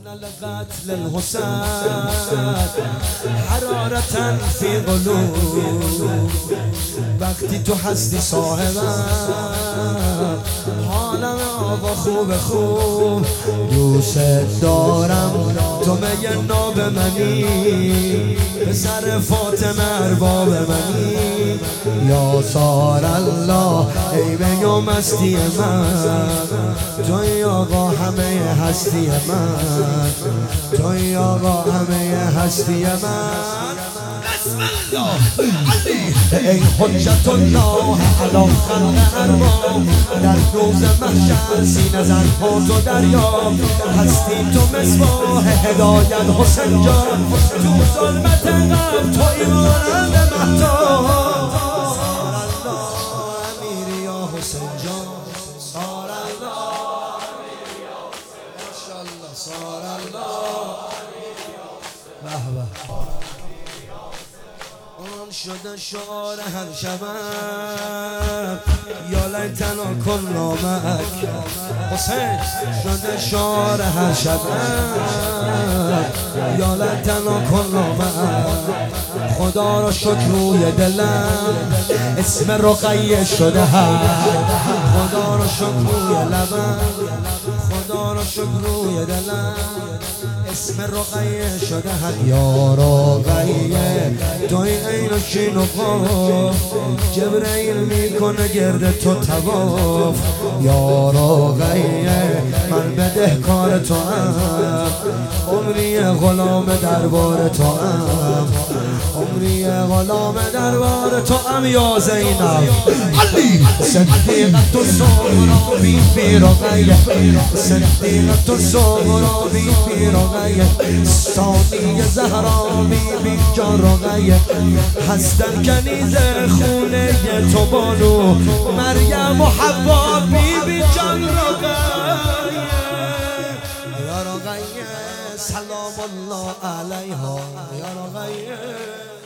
لقتل الحسین حرارة فی قلوب وقتی تو هستی صاحبم حالم آقا خوب دوست دارم تو میگه ناب منی پسر فاطمه ارباب منی یا سار الله ای بگو مستی من توی آقا همه هستی من توی آقا همه هستی من بسم الله علی ای حجت الله علی خلق ارباب در روز محشر سینه زن تو دریا هستی تو مصباح هدایت حسین جان تو ظلمت قبر توی مانند مهتاب سار الله امیر یا حسین جان سار الله امیر یا حسین ماشاءالله سار الله به به آن شده شعار هر شبم یا لیتنا کنا معک حسین شده شعار هر شبم یا لیتنا کنا معک خدا را شکر روی دلم اسم رقیه شده خدا را شکر روی لبم خدا را شکر روی دلم اسم رقیه شده یا رقیه توی عین و شین و قاف جبرئیل میکنه گرد تو طواف یا رقیه من بدهکار تو ام عمری غلام دربار تو ام عمری غلام دربار تو ام یا زینب علی صدیقت و صغرا بی بی رقیه صدیقت و صغرا بی بی رقیه ثانی زهرا بی بی جان رقیه هستن کنیز خونه تو بانو مریم و حوا بی بی جان رقیه یا رقیه سلام الله علیها یا رقیه